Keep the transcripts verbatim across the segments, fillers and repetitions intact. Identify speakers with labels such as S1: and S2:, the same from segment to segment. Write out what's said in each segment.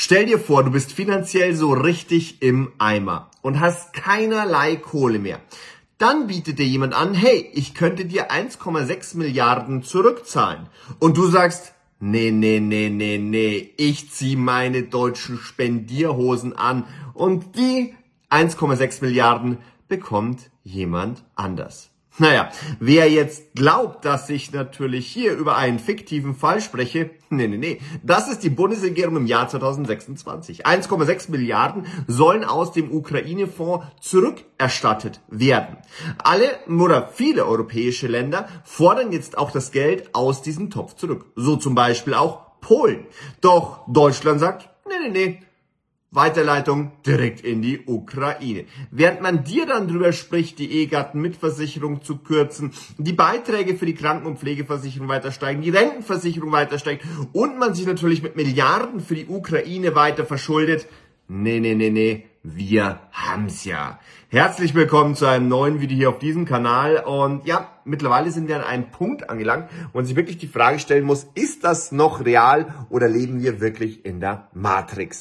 S1: Stell dir vor, du bist finanziell so richtig im Eimer und hast keinerlei Kohle mehr. Dann bietet dir jemand an, hey, ich könnte dir eins Komma sechs Milliarden zurückzahlen. Und du sagst, nee, nee, nee, nee, nee, ich zieh meine deutschen Spendierhosen an und die eins Komma sechs Milliarden bekommt jemand anders. Naja, wer jetzt glaubt, dass ich natürlich hier über einen fiktiven Fall spreche, nee, nee, nee, das ist die Bundesregierung im Jahr zweitausendsechsundzwanzig. eins Komma sechs Milliarden sollen aus dem Ukraine-Fonds zurückerstattet werden. Alle oder viele europäische Länder fordern jetzt auch das Geld aus diesem Topf zurück. So zum Beispiel auch Polen. Doch Deutschland sagt, nee, nee, nee. Weiterleitung direkt in die Ukraine. Während man dir dann drüber spricht, die Ehegatten-Mitversicherung zu kürzen, die Beiträge für die Kranken- und Pflegeversicherung weiter steigen, die Rentenversicherung weiter steigt und man sich natürlich mit Milliarden für die Ukraine weiter verschuldet. Nee, nee, nee, nee, wir haben's ja. Herzlich willkommen zu einem neuen Video hier auf diesem Kanal und ja, mittlerweile sind wir an einem Punkt angelangt, wo man sich wirklich die Frage stellen muss, ist das noch real oder leben wir wirklich in der Matrix?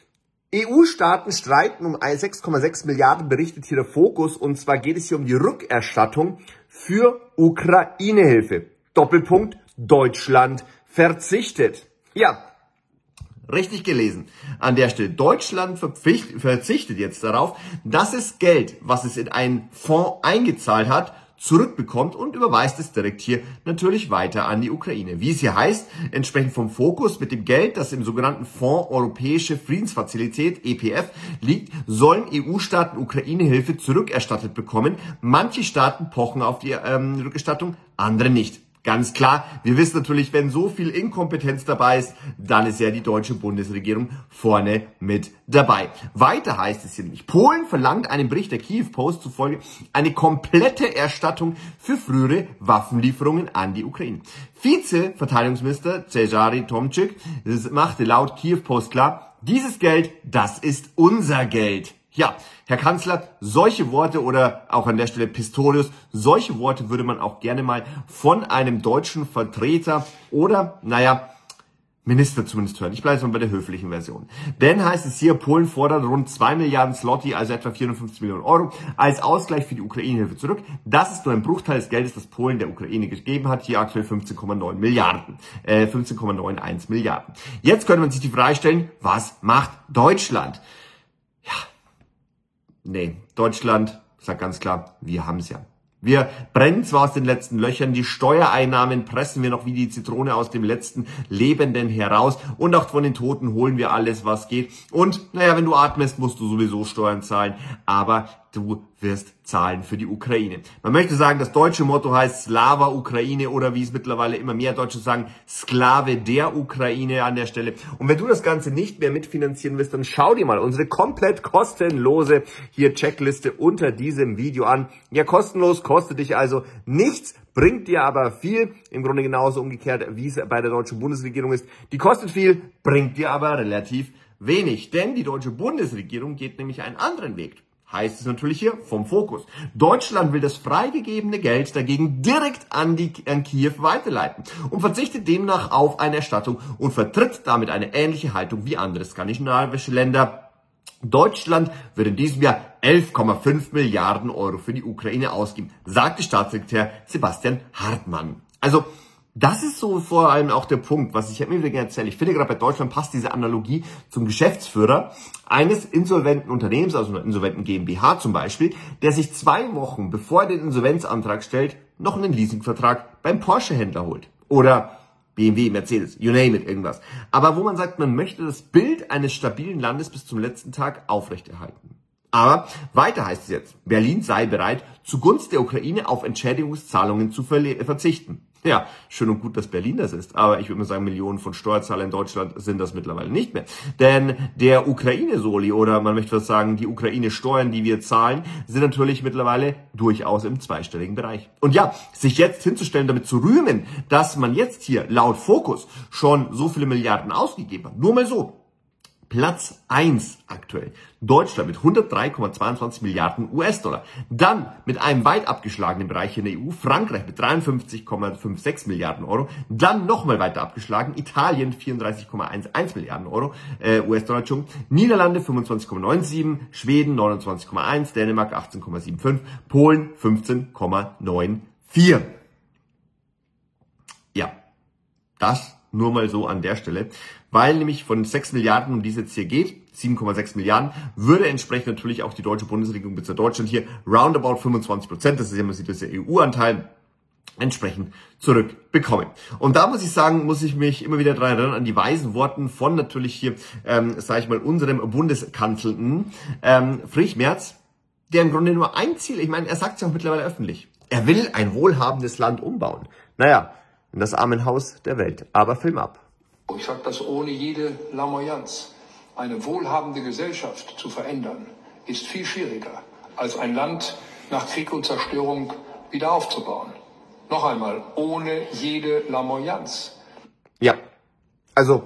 S1: E U-Staaten streiten um sechs Komma sechs Milliarden, berichtet hier der Fokus, und zwar geht es hier um die Rückerstattung für Ukraine-Hilfe. Doppelpunkt, Deutschland verzichtet. Ja, richtig gelesen. An der Stelle, Deutschland verzichtet jetzt darauf, dass es Geld, was es in einen Fonds eingezahlt hat, zurückbekommt und überweist es direkt hier natürlich weiter an die Ukraine. Wie es hier heißt, entsprechend vom Fokus mit dem Geld, das im sogenannten Fonds Europäische Friedensfazilität E P F liegt, sollen E U-Staaten Ukraine-Hilfe zurückerstattet bekommen. Manche Staaten pochen auf die ähm, Rückerstattung, andere nicht. Ganz klar, wir wissen natürlich, wenn so viel Inkompetenz dabei ist, dann ist ja die deutsche Bundesregierung vorne mit dabei. Weiter heißt es hier nämlich, Polen verlangt einem Bericht der Kiew Post zufolge eine komplette Erstattung für frühere Waffenlieferungen an die Ukraine. Vize-Verteidigungsminister Cezary Tomczyk machte laut Kiew Post klar, dieses Geld, das ist unser Geld. Ja, Herr Kanzler, solche Worte oder auch an der Stelle Pistorius, solche Worte würde man auch gerne mal von einem deutschen Vertreter oder, naja, Minister zumindest hören. Ich bleibe jetzt mal bei der höflichen Version. Denn heißt es hier, Polen fordert rund zwei Milliarden Zloty, also etwa vierhundertfünfzig Millionen Euro, als Ausgleich für die Ukraine-Hilfe zurück. Das ist nur ein Bruchteil des Geldes, das Polen der Ukraine gegeben hat. Hier aktuell fünfzehn Komma neun Milliarden. Äh, fünfzehn Komma einundneunzig Milliarden. Jetzt könnte man sich die Frage stellen, was macht Deutschland? Ja. Nee, Deutschland sagt ganz klar, wir haben's ja. Wir brennen zwar aus den letzten Löchern, die Steuereinnahmen pressen wir noch wie die Zitrone aus dem letzten Lebenden heraus und auch von den Toten holen wir alles, was geht. Und naja, wenn du atmest, musst du sowieso Steuern zahlen, aber du wirst zahlen für die Ukraine. Man möchte sagen, das deutsche Motto heißt Slava Ukraine oder wie es mittlerweile immer mehr Deutsche sagen, Sklave der Ukraine an der Stelle. Und wenn du das Ganze nicht mehr mitfinanzieren willst, dann schau dir mal unsere komplett kostenlose hier Checkliste unter diesem Video an. Ja, kostenlos, kostet dich also nichts, bringt dir aber viel. Im Grunde genauso umgekehrt, wie es bei der deutschen Bundesregierung ist. Die kostet viel, bringt dir aber relativ wenig. Denn die deutsche Bundesregierung geht nämlich einen anderen Weg. Heißt es natürlich hier vom Fokus. Deutschland will das freigegebene Geld dagegen direkt an, die, an Kiew weiterleiten und verzichtet demnach auf eine Erstattung und vertritt damit eine ähnliche Haltung wie andere skandinavische Länder. Deutschland wird in diesem Jahr elf Komma fünf Milliarden Euro für die Ukraine ausgeben, sagte Staatssekretär Sebastian Hartmann. Also, das ist so vor allem auch der Punkt, was ich immer wieder gerne erzähle. Ich finde, gerade bei Deutschland passt diese Analogie zum Geschäftsführer eines insolventen Unternehmens, also einer insolventen GmbH zum Beispiel, der sich zwei Wochen, bevor er den Insolvenzantrag stellt, noch einen Leasingvertrag beim Porsche-Händler holt. Oder B M W, Mercedes, you name it, irgendwas. Aber wo man sagt, man möchte das Bild eines stabilen Landes bis zum letzten Tag aufrechterhalten. Aber weiter heißt es jetzt, Berlin sei bereit, zugunsten der Ukraine auf Entschädigungszahlungen zu verzichten. Ja, schön und gut, dass Berlin das ist, aber ich würde mal sagen, Millionen von Steuerzahlern in Deutschland sind das mittlerweile nicht mehr. Denn der Ukraine-Soli oder man möchte was sagen, die Ukraine-Steuern, die wir zahlen, sind natürlich mittlerweile durchaus im zweistelligen Bereich. Und ja, sich jetzt hinzustellen, damit zu rühmen, dass man jetzt hier laut Fokus schon so viele Milliarden ausgegeben hat, nur mal so. Platz eins aktuell. Deutschland mit hundertdrei Komma zweiundzwanzig Milliarden U S-Dollar. Dann mit einem weit abgeschlagenen Bereich in der E U, Frankreich mit dreiundfünfzig Komma sechsundfünfzig Milliarden Euro. Dann nochmal weiter abgeschlagen, Italien vierunddreißig Komma elf Milliarden Euro, äh, U S-Dollar, Niederlande fünfundzwanzig Komma siebenundneunzig, Schweden neunundzwanzig Komma eins, Dänemark achtzehn Komma fünfundsiebzig, Polen fünfzehn Komma vierundneunzig. Ja, das nur mal so an der Stelle, weil nämlich von sechs Milliarden, um die es jetzt hier geht, sieben Komma sechs Milliarden, würde entsprechend natürlich auch die deutsche Bundesregierung bzw. Deutschland hier roundabout fünfundzwanzig Prozent, das ist ja immer der E U-Anteil, entsprechend zurückbekommen. Und da muss ich sagen, muss ich mich immer wieder daran erinnern, an die weisen Worten von natürlich hier, ähm, sage ich mal, unserem Bundeskanzler ähm, Friedrich Merz, der im Grunde nur ein Ziel, ich meine, er sagt es ja auch mittlerweile öffentlich, er will ein wohlhabendes Land umbauen. Naja, in das Armenhaus der Welt. Aber Film ab.
S2: Ich sage das ohne jede Lamoyanz. Eine wohlhabende Gesellschaft zu verändern, ist viel schwieriger, als ein Land nach Krieg und Zerstörung wieder aufzubauen. Noch einmal, ohne jede Lamoyanz.
S1: Ja, also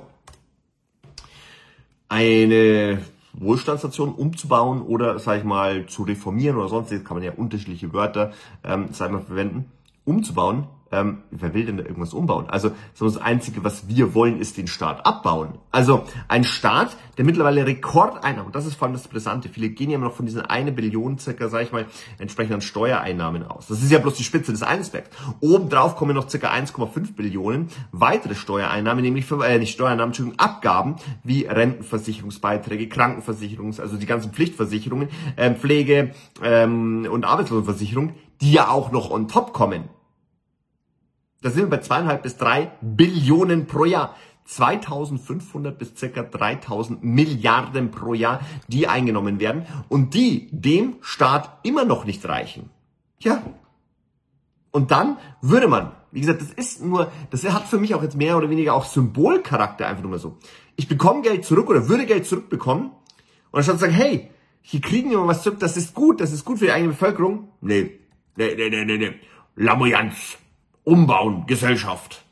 S1: eine Wohlstandsnation umzubauen oder, sag ich mal, zu reformieren oder sonstiges, kann man ja unterschiedliche Wörter, ähm, sag ich mal, verwenden, umzubauen. Ähm, wer will denn da irgendwas umbauen? Also das Einzige, was wir wollen, ist den Staat abbauen. Also ein Staat, der mittlerweile Rekordeinnahmen, und das ist vor allem das Brisante, viele gehen ja immer noch von diesen eine Billion circa, sag ich mal, entsprechend an Steuereinnahmen aus. Das ist ja bloß die Spitze des Eisbergs. Obendrauf kommen noch circa eins Komma fünf Billionen weitere Steuereinnahmen, nämlich für, äh, nicht Steuereinnahmen, Entschuldigung, Abgaben wie Rentenversicherungsbeiträge, Krankenversicherungs, also die ganzen Pflichtversicherungen, äh, Pflege ähm, und Arbeitslosenversicherung, die ja auch noch on top kommen. Da sind wir bei zweieinhalb bis drei Billionen pro Jahr. zweitausendfünfhundert bis circa dreitausend Milliarden pro Jahr, die eingenommen werden und die dem Staat immer noch nicht reichen. Ja. Und dann würde man, wie gesagt, das ist nur, das hat für mich auch jetzt mehr oder weniger auch Symbolcharakter, einfach nur mal so. Ich bekomme Geld zurück oder würde Geld zurückbekommen und anstatt zu sagen, hey, hier kriegen wir mal was zurück, das ist gut, das ist gut für die eigene Bevölkerung. Nee, nee, nee, nee, nee, nee. Lamoyanz. Umbauen, Gesellschaft.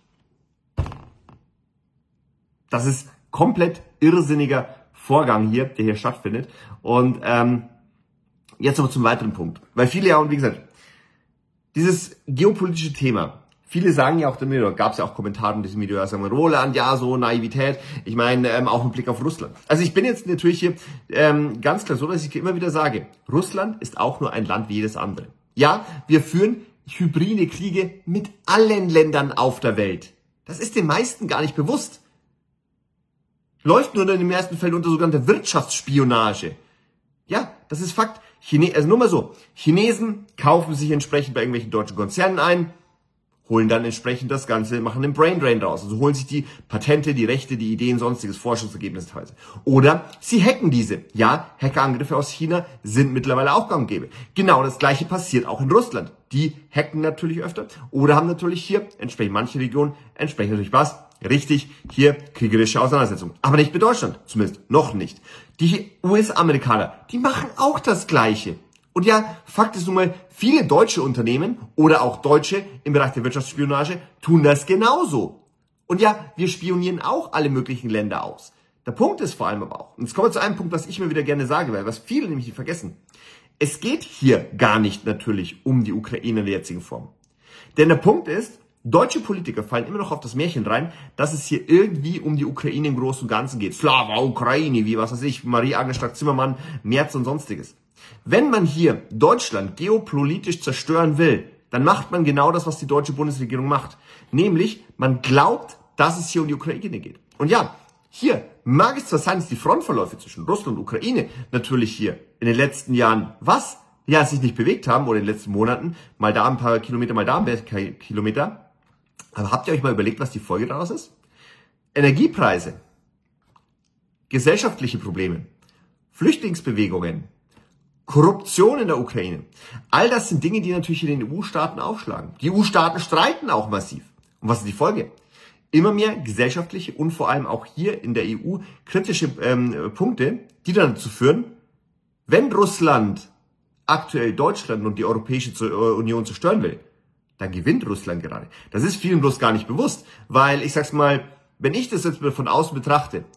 S1: Das ist komplett irrsinniger Vorgang hier, der hier stattfindet. Und ähm, jetzt aber zum weiteren Punkt. Weil viele ja, und wie gesagt, dieses geopolitische Thema, viele sagen ja auch, da gab es ja auch Kommentare in diesem Video, ja, sagen wir, Roland, ja, so Naivität. Ich meine, ähm, auch im Blick auf Russland. Also ich bin jetzt natürlich hier ähm, ganz klar so, dass ich immer wieder sage, Russland ist auch nur ein Land wie jedes andere. Ja, wir führen hybride Kriege mit allen Ländern auf der Welt. Das ist den meisten gar nicht bewusst. Läuft nur in dem ersten Feld unter sogenannter Wirtschaftsspionage. Ja, das ist Fakt. Chine also nur mal so. Chinesen kaufen sich entsprechend bei irgendwelchen deutschen Konzernen ein, holen dann entsprechend das Ganze, machen einen Braindrain draus. Also holen sich die Patente, die Rechte, die Ideen, sonstiges Forschungsergebnisse teilweise. Oder sie hacken diese. Ja, Hackerangriffe aus China sind mittlerweile auch gang und gäbe. Genau das Gleiche passiert auch in Russland. Die hacken natürlich öfter oder haben natürlich hier entsprechend manche Regionen entsprechend natürlich was. Richtig, hier kriegerische Auseinandersetzungen. Aber nicht mit Deutschland, zumindest noch nicht. Die U S-Amerikaner, die machen auch das Gleiche. Und ja, Fakt ist nun mal, viele deutsche Unternehmen oder auch Deutsche im Bereich der Wirtschaftsspionage tun das genauso. Und ja, wir spionieren auch alle möglichen Länder aus. Der Punkt ist vor allem aber auch, und jetzt kommen wir zu einem Punkt, was ich mir wieder gerne sage, weil was viele nämlich nicht vergessen. Es geht hier gar nicht natürlich um die Ukraine in der jetzigen Form. Denn der Punkt ist, deutsche Politiker fallen immer noch auf das Märchen rein, dass es hier irgendwie um die Ukraine im Großen und Ganzen geht. Slava, Ukraine, wie was weiß ich, Marie-Agnes Strack-Zimmermann, Merz und sonstiges. Wenn man hier Deutschland geopolitisch zerstören will, dann macht man genau das, was die deutsche Bundesregierung macht. Nämlich, man glaubt, dass es hier um die Ukraine geht. Und ja, hier mag es zwar sein, dass die Frontverläufe zwischen Russland und Ukraine natürlich hier in den letzten Jahren, was? Ja, sich nicht bewegt haben oder in den letzten Monaten, mal da ein paar Kilometer, mal da ein paar Kilometer. Aber habt ihr euch mal überlegt, was die Folge daraus ist? Energiepreise, gesellschaftliche Probleme, Flüchtlingsbewegungen, Korruption in der Ukraine. All das sind Dinge, die natürlich in den E U-Staaten aufschlagen. Die E U-Staaten streiten auch massiv. Und was ist die Folge? Immer mehr gesellschaftliche und vor allem auch hier in der E U kritische ähm, Punkte, die dann dazu führen, wenn Russland aktuell Deutschland und die Europäische Union zerstören will, dann gewinnt Russland gerade. Das ist vielen bloß gar nicht bewusst, weil ich sag's mal, wenn ich das jetzt von außen betrachte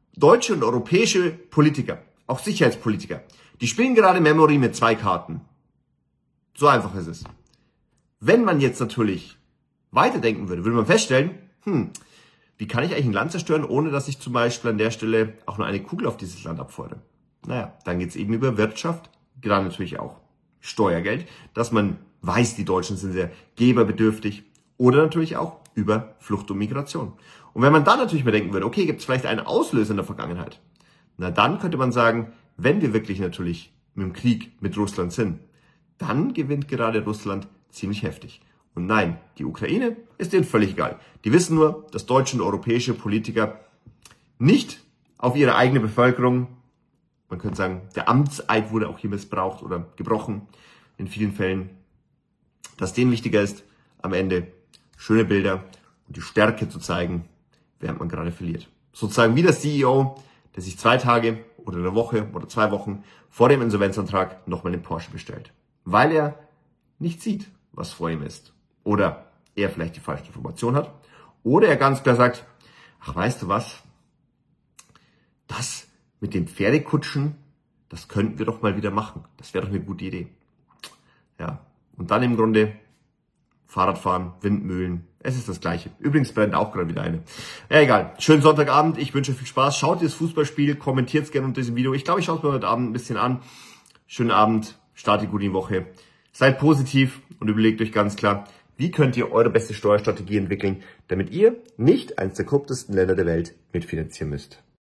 S1: deutsche und europäische Politiker, auch Sicherheitspolitiker, die spielen gerade Memory mit zwei Karten. So einfach ist es. Wenn man jetzt natürlich weiterdenken würde, würde man feststellen, hm, wie kann ich eigentlich ein Land zerstören, ohne dass ich zum Beispiel an der Stelle auch nur eine Kugel auf dieses Land abfeuere? Naja, dann geht es eben über Wirtschaft, gerade natürlich auch Steuergeld, dass man weiß, die Deutschen sind sehr geberbedürftig, oder natürlich auch über Flucht und Migration. Und wenn man dann natürlich mal denken würde, okay, gibt es vielleicht einen Auslöser in der Vergangenheit? Na dann könnte man sagen, wenn wir wirklich natürlich mit dem Krieg mit Russland sind, dann gewinnt gerade Russland ziemlich heftig. Und nein, die Ukraine ist denen völlig egal. Die wissen nur, dass deutsche und europäische Politiker nicht auf ihre eigene Bevölkerung, man könnte sagen, der Amtseid wurde auch hier missbraucht oder gebrochen in vielen Fällen, dass denen wichtiger ist, am Ende schöne Bilder und die Stärke zu zeigen, während man gerade verliert. Sozusagen wie der C E O, der sich zwei Tage oder eine Woche oder zwei Wochen vor dem Insolvenzantrag nochmal den Porsche bestellt. Weil er nicht sieht, was vor ihm ist. Oder er vielleicht die falsche Information hat. Oder er ganz klar sagt, ach, weißt du was? Das mit den Pferdekutschen, das könnten wir doch mal wieder machen. Das wäre doch eine gute Idee. Ja, und dann im Grunde Fahrradfahren, Windmühlen, es ist das Gleiche. Übrigens brennt auch gerade wieder eine. Ja, egal. Schönen Sonntagabend, ich wünsche euch viel Spaß. Schaut ihr das Fußballspiel, kommentiert es gerne unter diesem Video. Ich glaube, ich schaue es mir heute Abend ein bisschen an. Schönen Abend, startet gut in die Woche. Seid positiv und überlegt euch ganz klar, wie könnt ihr eure beste Steuerstrategie entwickeln, damit ihr nicht eines der korruptesten Länder der Welt mitfinanzieren müsst.